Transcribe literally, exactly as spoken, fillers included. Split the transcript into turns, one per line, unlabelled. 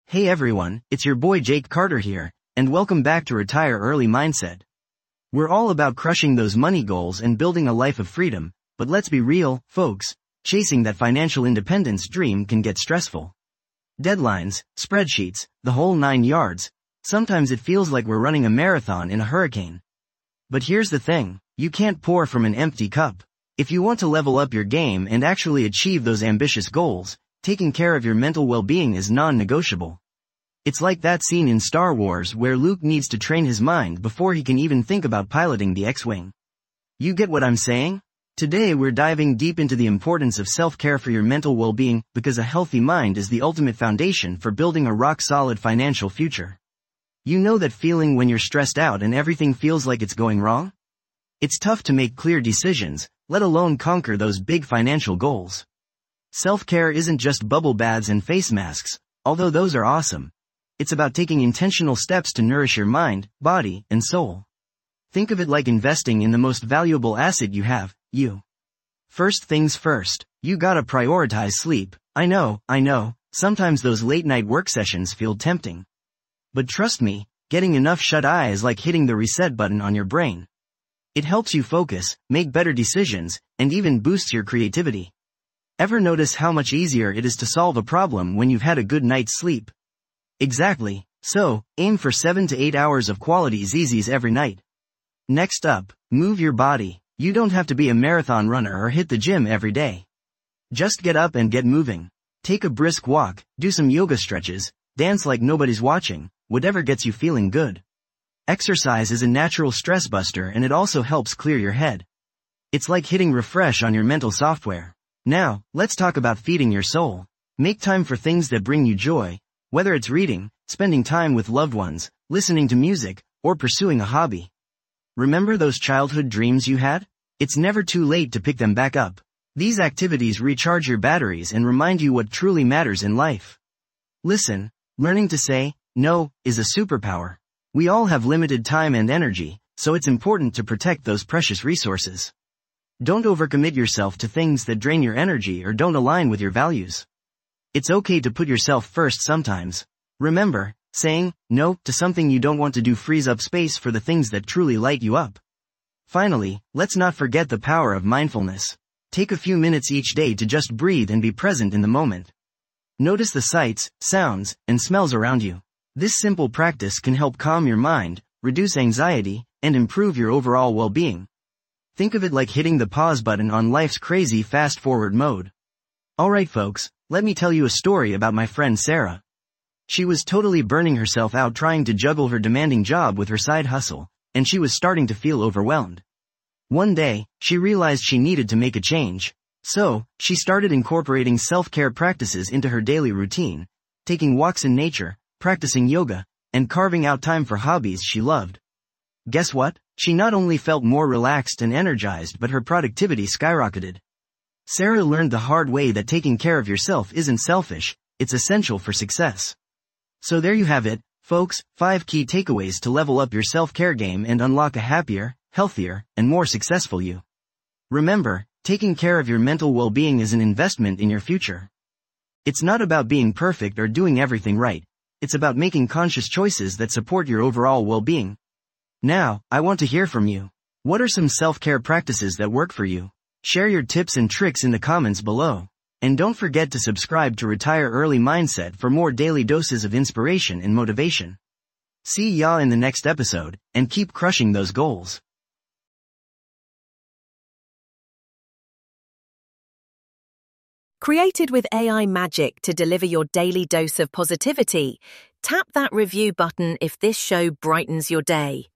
Hey everyone, it's your boy Jake Carter here, and welcome back to Retire Early Mindset. We're all about crushing those money goals and building a life of freedom, but let's be real, folks, chasing that financial independence dream can get stressful. Deadlines, spreadsheets, the whole nine yards. Sometimes it feels like we're running a marathon in a hurricane. But here's the thing, you can't pour from an empty cup. If you want to level up your game and actually achieve those ambitious goals, taking care of your mental well-being is non-negotiable. It's like that scene in Star Wars where Luke needs to train his mind before he can even think about piloting the X-Wing. You get what I'm saying? Today we're diving deep into the importance of self-care for your mental well-being because a healthy mind is the ultimate foundation for building a rock-solid financial future. You know that feeling when you're stressed out and everything feels like it's going wrong? It's tough to make clear decisions, let alone conquer those big financial goals. Self-care isn't just bubble baths and face masks, although those are awesome. It's about taking intentional steps to nourish your mind, body, and soul. Think of it like investing in the most valuable asset you have, you. First things first, you gotta prioritize sleep. I know, I know, sometimes those late-night work sessions feel tempting. But trust me, getting enough shut-eye is like hitting the reset button on your brain. It helps you focus, make better decisions, and even boosts your creativity. Ever notice how much easier it is to solve a problem when you've had a good night's sleep? Exactly, so, aim for seven to eight hours of quality Zzzs every night. Next up, move your body. You don't have to be a marathon runner or hit the gym every day. Just get up and get moving. Take a brisk walk, do some yoga stretches, dance like nobody's watching, whatever gets you feeling good. Exercise is a natural stress buster and it also helps clear your head. It's like hitting refresh on your mental software. Now, let's talk about feeding your soul. Make time for things that bring you joy, whether it's reading, spending time with loved ones, listening to music, or pursuing a hobby. Remember those childhood dreams you had? It's never too late to pick them back up. These activities recharge your batteries and remind you what truly matters in life. Listen, learning to say no is a superpower. We all have limited time and energy, so it's important to protect those precious resources. Don't overcommit yourself to things that drain your energy or don't align with your values. It's okay to put yourself first sometimes. Remember, saying no to something you don't want to do frees up space for the things that truly light you up. Finally, let's not forget the power of mindfulness. Take a few minutes each day to just breathe and be present in the moment. Notice the sights, sounds, and smells around you. This simple practice can help calm your mind, reduce anxiety, and improve your overall well-being. Think of it like hitting the pause button on life's crazy fast-forward mode. Alright folks, let me tell you a story about my friend Sarah. She was totally burning herself out trying to juggle her demanding job with her side hustle, and she was starting to feel overwhelmed. One day, she realized she needed to make a change. So, she started incorporating self-care practices into her daily routine, taking walks in nature, practicing yoga, and carving out time for hobbies she loved. Guess what? She not only felt more relaxed and energized but her productivity skyrocketed. Sarah learned the hard way that taking care of yourself isn't selfish, it's essential for success. So there you have it, folks, five key takeaways to level up your self-care game and unlock a happier, healthier, and more successful you. Remember, taking care of your mental well-being is an investment in your future. It's not about being perfect or doing everything right, it's about making conscious choices that support your overall well-being. Now, I want to hear from you. What are some self-care practices that work for you? Share your tips and tricks in the comments below. And don't forget to subscribe to Retire Early Mindset for more daily doses of inspiration and motivation. See ya in the next episode, and keep crushing those goals.
Created with A I magic to deliver your daily dose of positivity, tap that review button if this show brightens your day.